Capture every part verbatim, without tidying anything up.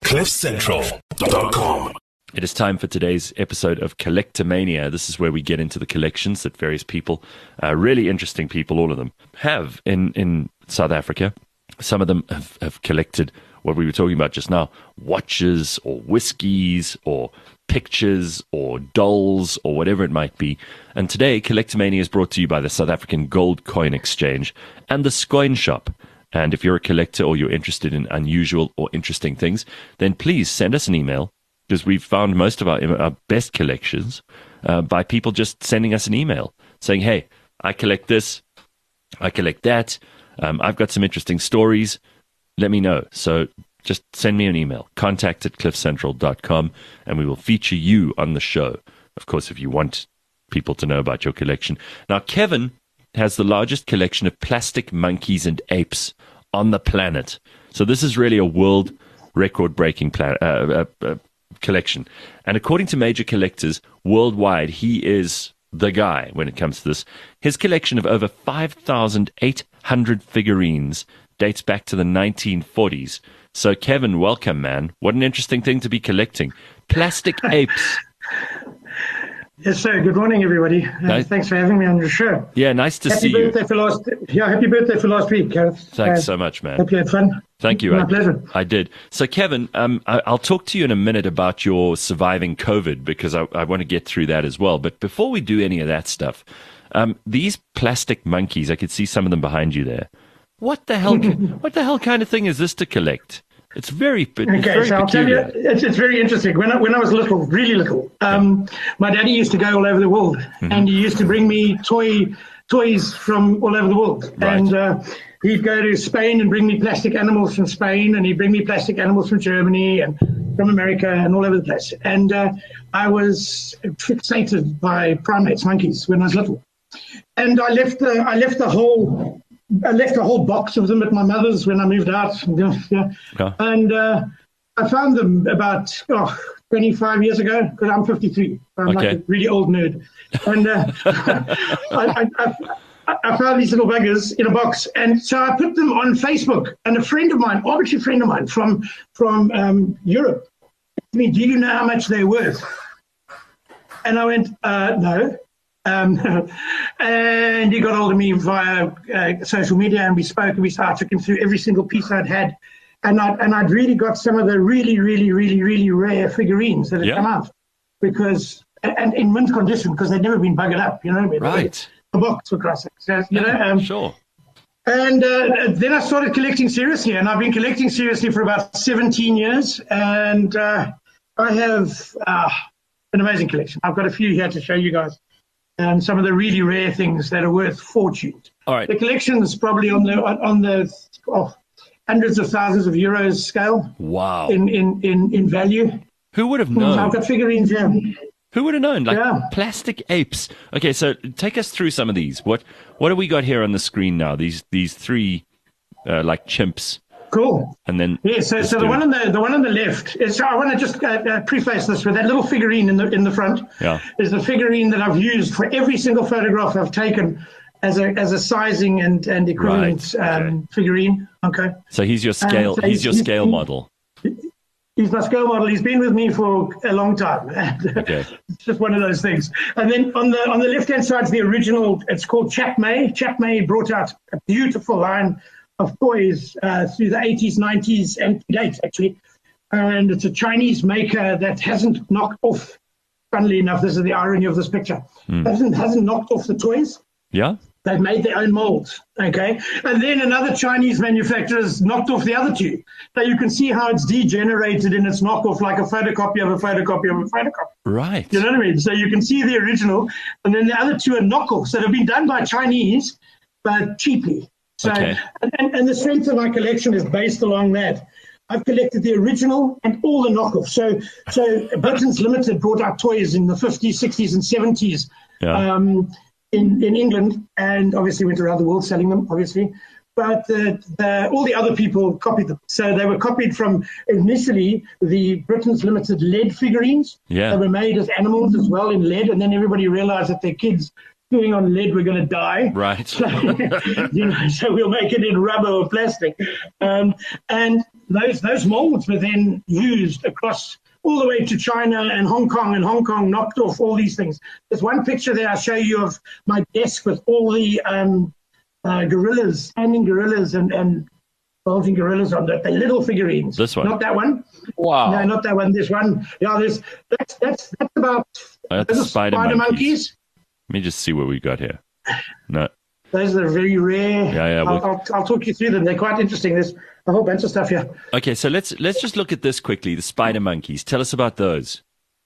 cliff central dot com. It is time for today's episode of Collectomania. This is where we get into the collections that various people, uh, really interesting people, all of them, have in, in South Africa. Some of them have, have collected what we were talking about just now, watches or whiskies or pictures or dolls or whatever it might be. And today, Collectomania is brought to you by the South African Gold Coin Exchange and the Scoin Shop. And if you're a collector or you're interested in unusual or interesting things, then please send us an email, because we've found most of our, our best collections uh, by people just sending us an email saying, hey, I collect this, I collect that, um, I've got some interesting stories, let me know. So just send me an email, contact at cliff central dot com, and we will feature you on the show. Of course, if you want people to know about your collection. Now, Kevin has the largest collection of plastic monkeys and apes on the planet. So this is really a world record-breaking plan, uh, uh, uh, collection. And according to major collectors worldwide, he is the guy when it comes to this. His collection of over five thousand eight hundred figurines dates back to the nineteen forties. So, Kevin, welcome, man. What an interesting thing to be collecting. Plastic apes. Yes, sir. Good morning, everybody. Uh, nice. Thanks for having me on your show. Yeah, nice to happy see you. Birthday for last, yeah, happy birthday for last week, Gareth. Thanks uh, so much, man. Hope you had fun. Thank you. My I, pleasure. I did. So, Kevin, um, I, I'll talk to you in a minute about your surviving COVID, because I, I want to get through that as well. But before we do any of that stuff, um, these plastic monkeys, I could see some of them behind you there. What the hell? What the hell kind of thing is this to collect? It's very, it's okay, very so I'll peculiar. tell you, it's, it's very interesting. When I, when I was little, really little, um, my daddy used to go all over the world, mm-hmm. and he used to bring me toy toys from all over the world. Right. And uh, he'd go to Spain and bring me plastic animals from Spain, and he'd bring me plastic animals from Germany and from America and all over the place. And uh, I was fixated by primates, monkeys, when I was little. And I left the, I left the whole... I left a whole box of them at my mother's when I moved out. Yeah. Yeah. And uh, I found them about oh, twenty-five years ago, because I'm fifty-three. I'm okay. like a really old nerd. And uh, I, I, I, I found these little buggers in a box. And so I put them on Facebook. And a friend of mine, arbitrary friend of mine from, from um, Europe, asked me, do you know how much they're worth? And I went, uh, no. Um, and he got hold of me via uh, social media, and we spoke, and we started, I took him through every single piece I'd had, and I'd, and I'd really got some of the really, really, really, really rare figurines that had yeah. come out, because, and in mint condition, because they'd never been buggered up, you know what I mean? Right. A box, for Christ's sake. So, you know, um, sure. And uh, then I started collecting seriously, and I've been collecting seriously for about seventeen years, and uh, I have uh, an amazing collection. I've got a few here to show you guys. And some of the really rare things that are worth fortunes. All right. The collection is probably on the on the oh, hundreds of thousands of euros scale. Wow. In in in, in value. Who would have known? I've got figurines here. Who would have known? Like yeah. plastic apes. Okay, so take us through some of these. What what have we got here on the screen now? These these three uh, like chimps. Cool. And then yeah, so so the one on the the one on the left is. So I want to just uh, uh, preface this with that little figurine in the in the front. Yeah. Is the figurine that I've used for every single photograph I've taken as a as a sizing and and equivalent right. okay. um, figurine. Okay. So he's your scale. So he's, he's your he's, scale he, model. He's my scale model. He's been with me for a long time. Okay. It's just one of those things. And then on the on the left hand side is the original. It's called Chap May. Chap May brought out a beautiful line of toys uh, through the eighties, nineties, and to date, actually. And it's a Chinese maker that hasn't knocked off, funnily enough, this is the irony of this picture, mm. hasn't, hasn't knocked off the toys. Yeah. They've made their own molds, okay? And then another Chinese manufacturer has knocked off the other two. So you can see how it's degenerated in its knockoff, like a photocopy of a photocopy of a photocopy. Right. You know what I mean? So you can see the original, and then the other two are knockoffs that have been done by Chinese, but cheaply. So, okay. and, and the strength of my collection is based along that. I've collected the original and all the knockoffs. So, so Britain's Limited brought out toys in the fifties, sixties, and seventies yeah. um, in, in England, and obviously went around the world selling them, obviously. But the, the, all the other people copied them. So they were copied from initially the Britain's Limited lead figurines. Yeah. They were made as animals as well in lead, and then everybody realized that their kids chewing on lead, we're going to die. Right. So, you know, so we'll make it in rubber or plastic. Um, and those those molds were then used across all the way to China and Hong Kong, and Hong Kong knocked off all these things. There's one picture there I'll show you of my desk with all the um, uh, gorillas, standing gorillas and, and bulging gorillas on that. The little figurines. This one? Not that one. Wow. No, not that one. This one. Yeah, there's that's that's that's about Oh, that's those are spider spider monkeys. monkeys. Let me just see what we got here. No. Those are very rare. Yeah, yeah, I'll, well- I'll, I'll talk you through them. They're quite interesting. There's a whole bunch of stuff here. Okay, so let's let's just look at this quickly. The spider monkeys. Tell us about those.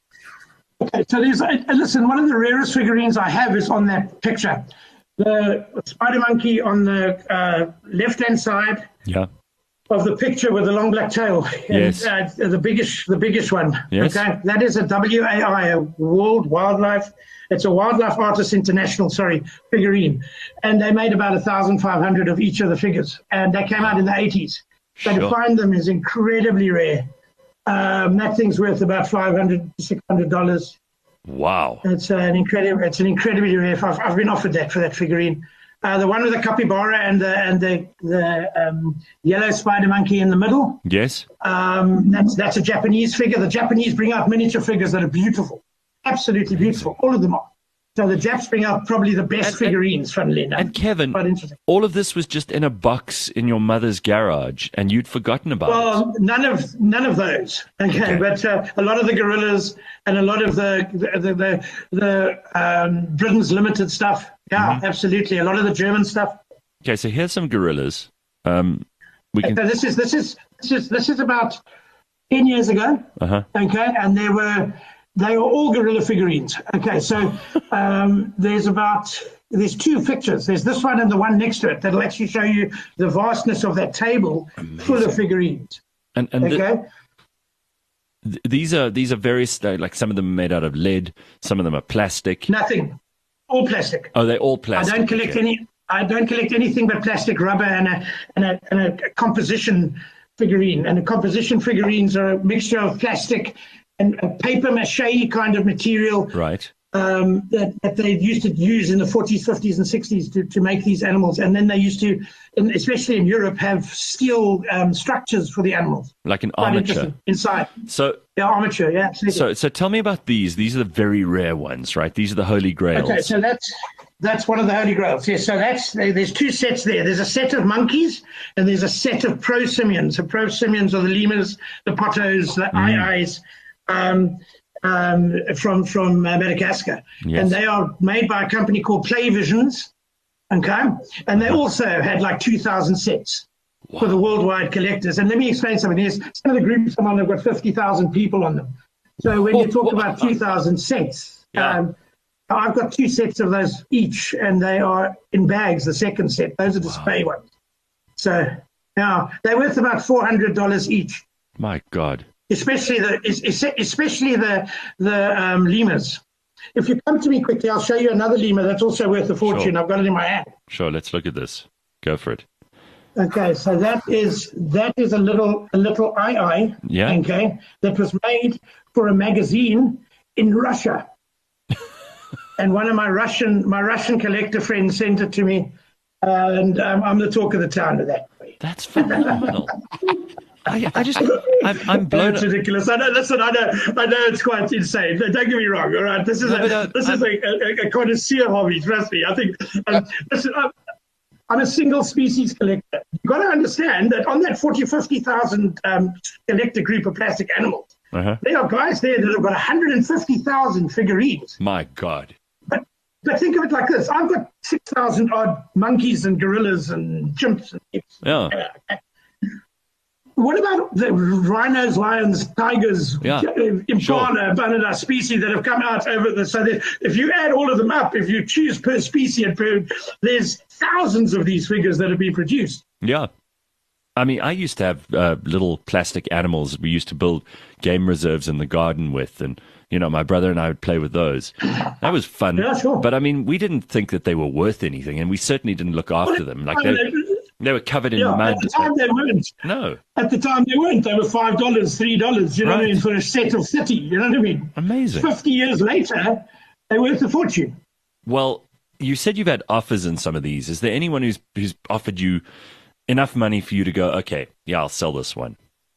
Okay, so there's, uh, listen, one of the rarest figurines I have is on that picture. The spider monkey on the uh, left-hand side Yeah. of the picture with the long black tail. And, Yes. uh, the biggest, the biggest one. Yes. Okay, that is a W A I, a World Wildlife. It's a Wildlife Artists International, sorry, figurine, and they made about a thousand five hundred of each of the figures, and they came out in the eighties. So Sure. to find them is incredibly rare. Um, that thing's worth about five hundred, six hundred dollars. Wow. It's an incredible. It's an incredibly rare. I've, I've been offered that for that figurine. Uh, the one with the capybara and the and the the um, yellow spider monkey in the middle. Yes. Um, that's that's a Japanese figure. The Japanese bring out miniature figures that are beautiful, absolutely beautiful. All of them are. So the Japs bring out probably the best And- figurines, funnily enough. And Kevin, Quite interesting. all of this was just in a box in your mother's garage, and you'd forgotten about it. Well, none of none of those. Okay, Okay. but uh, a lot of the gorillas and a lot of the the the, the, the um, Britain's Limited stuff. Yeah, Mm-hmm. absolutely. A lot of the German stuff. Okay, so here's some gorillas. Um, we can. So this is this is this is this is about ten years ago. Uh huh. Okay, and there were they were all gorilla figurines. Okay, so um, there's about there's two pictures. There's this one and the one next to it that'll actually show you the vastness of that table full of figurines. And and th- Okay. th- these are these are various. uh, Like some of them are made out of lead, some of them are plastic. Nothing. All plastic. Oh, they're all I plastic. don't collect okay. any. I don't collect anything but plastic, rubber, and a and a, and a composition figurine. And the composition figurines are a mixture of plastic and a paper mache kind of material Right. um, that, that they used to use in the forties, fifties, and sixties to, to make these animals. And then they used to, in, especially in Europe, have steel um, structures for the animals. Like an Quite armature. interesting. Inside. So Yeah, armature. Yeah, absolutely. so so tell me about these. These are the very rare ones, right? These are the holy grails. Okay, so that's that's one of the holy grails. Yes, so that's there's two sets there. There's a set of monkeys and there's a set of prosimians. The prosimians are the lemurs, the potos, the aye-ayes, um, um, from from uh, Madagascar, Yes. and they are made by a company called Playvisions. Okay, and they also had like two thousand sets for the worldwide collectors. And let me explain something. There's some of the groups I'm on have got fifty thousand people on them. So when you talk about two thousand sets, Yeah. um, I've got two sets of those each, and they are in bags, the second set. Those are display ones. So now they're worth about four hundred dollars each, My God. especially the es- es- especially the the um, lemurs. If you come to me quickly, I'll show you another lemur that's also worth a fortune. Sure. I've got it in my hand. Sure, let's look at this. Go for it. Okay, so that is that is a little a little aye-aye. Yeah. Okay, that was made for a magazine in Russia, and one of my Russian my Russian collector friends sent it to me, uh, and um, I'm the talk of the town with that. That's phenomenal. I, I just, I'm, I'm blown. That's ridiculous. I know. Listen, I know. I know it's quite insane. Don't get me wrong. All right, this is No, a but, uh, this is a, a, a connoisseur hobby. Trust me. I think. Um, listen, I'm, I'm a single species collector. You've got to understand that on that forty, fifty thousand um, collector group of plastic animals, Uh-huh. there are guys there that have got one hundred fifty thousand figurines. My God. But but think of it like this: I've got six thousand odd monkeys and gorillas and chimps and apes. Yeah. What about the rhinos, lions, tigers, Yeah, impala, sure. banana species that have come out over the? So that if you add all of them up, if you choose per species, and per, there's thousands of these figures that have been produced. Yeah. I mean, I used to have uh, little plastic animals we used to build game reserves in the garden with, and, you know, my brother and I would play with those. That was fun. Yeah, sure. But, I mean, we didn't think that they were worth anything, and we certainly didn't look after them. Like, they, they were covered in Yeah, mud. at the time they weren't. No. At the time they weren't. They were five dollars, three dollars. You know what I Right. mean? For a set of thirty. You know what I mean? Amazing. Fifty years later, they're worth a fortune. Well, you said you've had offers in some of these. Is there anyone who's who's offered you enough money for you to go, okay, yeah, I'll sell this one?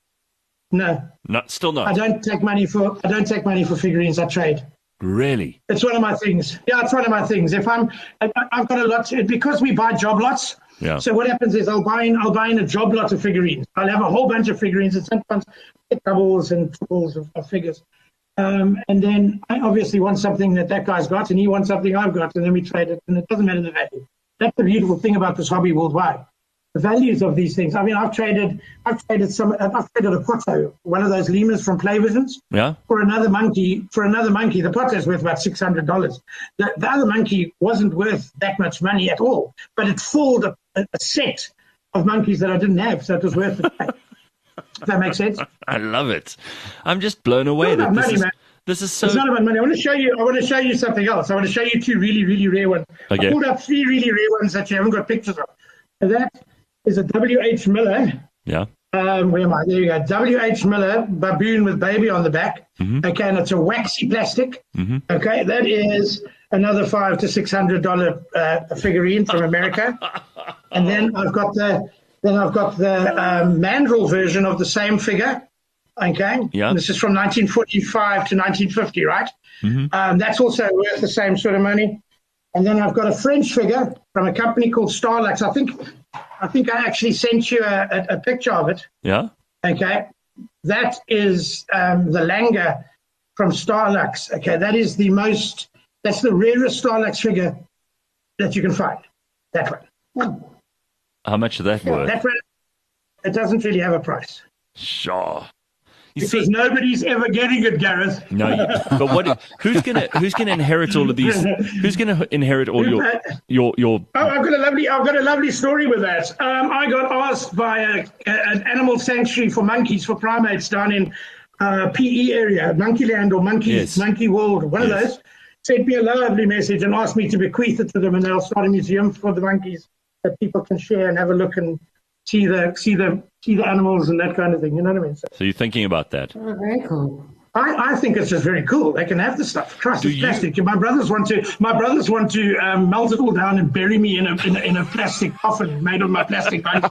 No, Not still not. I don't take money for I don't take money for figurines. I trade. Really? It's one of my things. Yeah, it's one of my things. If I'm, I, I've got a lot because we buy job lots. Yeah. So what happens is I'll buy in, I'll buy in a job lot of figurines. I'll have a whole bunch of figurines and sometimes doubles and triples of, of figures. Um, and then I obviously want something that that guy's got, and he wants something I've got, and then we trade it, and it doesn't matter the value. That's the beautiful thing about this hobby worldwide. The values of these things. I mean, I've traded, I've traded some, I've traded a Potto, one of those lemurs from Playvisions, Yeah. for another monkey. For another monkey, the Potto's worth about six hundred dollars. The, the other monkey wasn't worth that much money at all, but it filled a, a set of monkeys that I didn't have, so it was worth it. Does that make sense? I love it. I'm just blown away It's that not this money, is man. this is so. It's not about money. I want to show you. I want to show you something else. I want to show you two really, really rare ones. Okay. I pulled up three really rare ones that you haven't got pictures of. And that is a W H Miller. Yeah. Um, where am I? There you go. W H Miller baboon with baby on the back. Mm-hmm. Okay, and it's a waxy plastic. Mm-hmm. Okay, that is another five to six hundred dollar uh, figurine from America. And then I've got the then I've got the um, mandrill version of the same figure. Okay, Yeah. This is from nineteen forty-five to nineteen fifty, right? Mm-hmm. Um, that's also worth the same sort of money. And then I've got a French figure from a company called Starlux. I think I think I actually sent you a, a, a picture of it. Yeah. Okay, that is um, the Langer from Starlux. Okay, that is the most, that's the rarest Starlux figure that you can find. That one. How much is that worth? That one, it doesn't really have a price. Sure. You Because see, nobody's ever getting it, Gareth. no, you, but what? Who's gonna who's gonna inherit all of these? Who's gonna inherit all your your your? Oh, I've got a lovely, I've got a lovely story with that. Um, I got asked by a, a, an animal sanctuary for monkeys, for primates down in uh, P E area, Monkeyland or Monkey Yes. Monkey World, one Yes. of those. Sent me a lovely message and asked me to bequeath it to them, and they'll start a museum for the monkeys that people can share and have a look and see the see the see the animals and that kind of thing. You know what I mean? So So you're thinking about that? Oh, very cool. I, I think it's just very cool. They can have the stuff. Christ, Do it's you- plastic. My brothers want to. My brothers want to um, melt it all down and bury me in a in a, in a plastic coffin made of my plastic monkeys.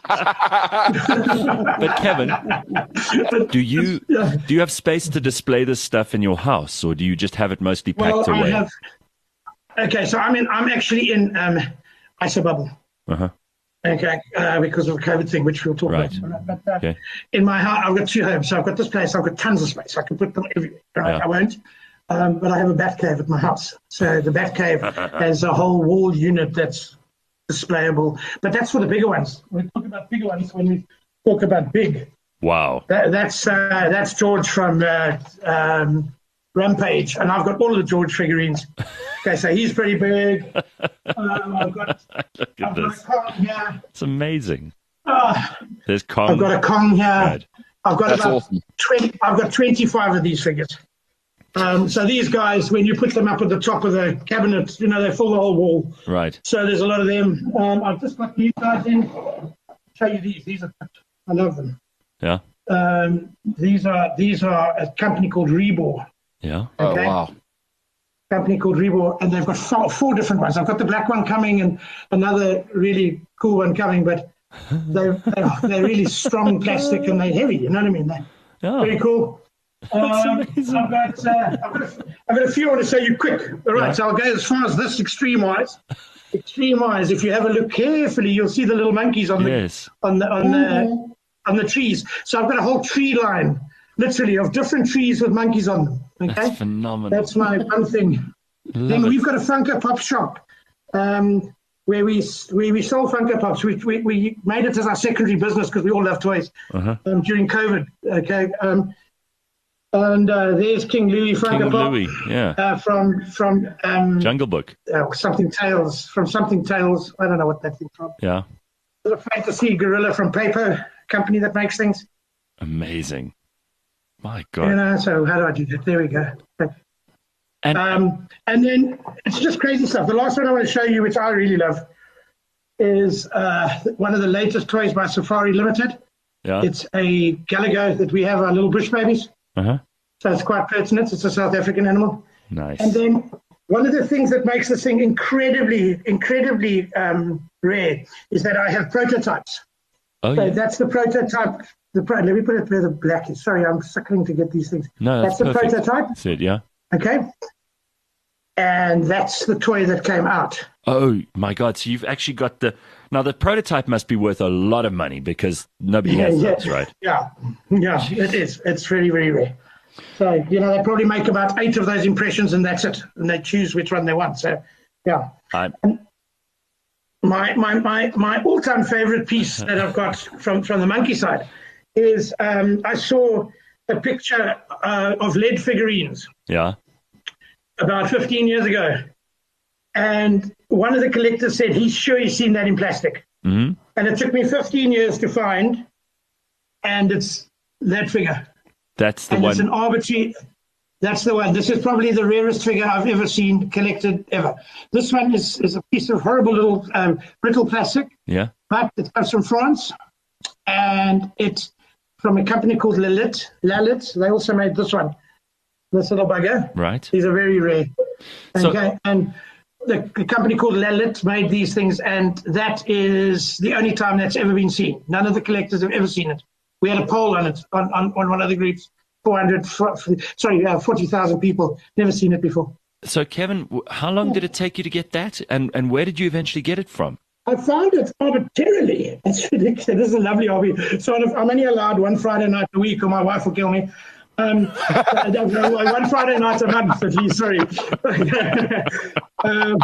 But Kevin, do you Yeah. do you have space to display this stuff in your house, or do you just have it mostly Well, packed I away? have. Okay, so I'm in. I'm actually in um, Isobubble. Uh-huh. Okay, uh, because of the COVID thing, which we'll talk Right. about. But uh, Okay. in my house, I've got two homes. So I've got this place. I've got tons of space. I can put them everywhere. Right? Yeah. I won't. Um, but I have a bat cave at my house. So the bat cave has a whole wall unit that's displayable. But that's for the bigger ones. We talk about bigger ones when we talk about big. Wow. That, that's uh, that's George from uh, um, Rampage, and I've got all of the George figurines. Okay, so he's pretty big. Um, I've got, Look at I've got a this. Kong here. It's amazing. Ah, There's Kong. I've got a Kong here. Right. I've got That's about awesome. twenty. I've got twenty-five of these figures. Um, so these guys, when you put them up at the top of the cabinet, you know, they fill the whole wall. Right. So there's a lot of them. Um, I've just got these guys in. I'll show you these. These are, I love them. Yeah. Um, these are these are a company called Rebor. Yeah. Oh, Okay. wow. Company called Rebor, and they've got four, four different ones. I've got the black one coming and another really cool one coming, but they're they're, they're really strong plastic and they're heavy. You know what I mean? They're Oh, very cool. Um, amazing. I've got uh, I've got, a, I've got a few I want to show you quick. All right, Yeah. so I'll go as far as this extreme eyes. Extreme eyes. If you have a look carefully, you'll see the little monkeys on the yes. on the on the on the trees. So I've got a whole tree line, literally, of different trees with monkeys on them. Okay, That's phenomenal. that's my one thing. Love Then it. we've got a Funko Pop shop um, where we where we sell Funko Pops. We, we we made it as our secondary business because we all love toys Uh-huh. um, during COVID. Okay, um, and uh, there's King Louis Funko King Pop Louis. Yeah. uh, from from um, Jungle Book. uh, something Tales from something Tales. I don't know what that thing from. Yeah. There's a fantasy gorilla from Paper company that makes things. Amazing. My You God. know, so how do I do that? There we go. And Um, and then it's just crazy stuff. The last one I want to show you, which I really love, is uh, one of the latest toys by Safari Limited. yeah. It's a Galago that we have, our little bush babies. Uh-huh. So it's quite pertinent. It's a South African animal. Nice. And then one of the things that makes this thing incredibly, incredibly um, rare is that I have prototypes. Oh, so yeah. That's the prototype. The pro- Let me put it where the black is. Sorry, I'm suckling to get these things. No, that's, that's the perfect. prototype. That's it, yeah. Okay. And that's the toy that came out. Oh, my God. So you've actually got the... Now, the prototype must be worth a lot of money because nobody has yeah, those, right? Yeah, yeah, it is. It's very, very rare. So, you know, they probably make about eight of those impressions and that's it. And they choose which one they want. So, yeah. I'm... My, my, my, my all-time favorite piece that I've got from, from the monkey side is um, I saw a picture uh, of lead figurines. Yeah. About fifteen years ago. And one of the collectors said he's sure he's seen that in plastic. Mm-hmm. And it took me fifteen years to find, and it's that figure. That's the and one. It's an arbitrary, that's the one. This is probably the rarest figure I've ever seen collected ever. This one is, is a piece of horrible little um, brittle plastic, Yeah. but it comes from France, and it's from a company called Lalit. Lalit, they also made this one, this little bugger. Right. These are very rare. So- Okay, and the, the company called Lalit made these things, and that is the only time that's ever been seen. None of the collectors have ever seen it. We had a poll on it on, on, on one of the groups. four hundred, sorry, uh, forty thousand people never seen it before. So, Kevin, w- how long did it take you to get that, and and where did you eventually get it from? I found it arbitrarily. It's ridiculous. This is a lovely hobby. So I'm only allowed one Friday night a week, or my wife will kill me. Um, one Friday night a month, at least. Sorry. um,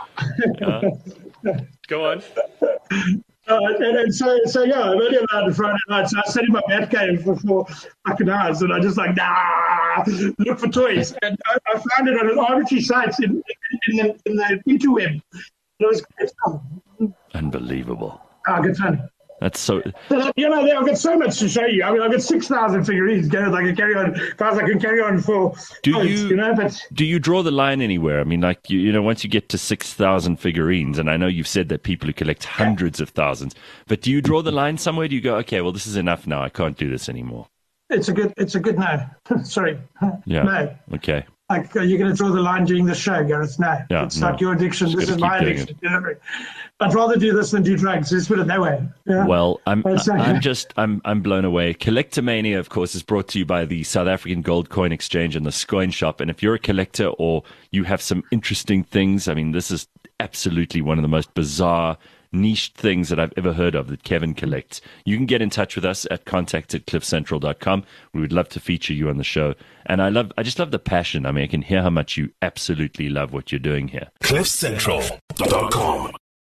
uh, go on. Uh, and, and so, so yeah, I'm only allowed on Friday night. So I sat in my bat cave for four fucking hours, and I just like nah, look for toys. And I, I found it on an arbitrary site in, in, the, in the interweb. It was great stuff. Unbelievable. Ah, good fun. That's so. So, you know, I've got so much to show you. I mean, I've got six thousand figurines, guys. I can carry on, guys. I can carry on for. Do months, you, you know, but do you draw the line anywhere? I mean, like you, you know, once you get to six thousand figurines, and I know you've said that people who collect hundreds of thousands, but do you draw the line somewhere? Do you go, okay, well, this is enough now. I can't do this anymore. it's a good, it's a good no. Sorry, Yeah. no. Okay. Like, are you going to draw the line during the show, Gareth? No, Yeah, it's no. not your addiction. Just This is gotta my keep doing addiction. You know? I'd rather do this than do drugs. Let's put it that way. Yeah? Well, I'm It's okay. I'm just I'm I'm blown away. Collectomania, of course, is brought to you by the South African Gold Coin Exchange and the Scoin Shop. And if you're a collector or you have some interesting things, I mean, this is absolutely one of the most bizarre, niched things that I've ever heard of that Kevin collects. You can get in touch with us at contact at cliff central dot com. We would love to feature you on the show. And I love I just love the passion. I mean, I can hear how much you absolutely love what you're doing here. cliff central dot com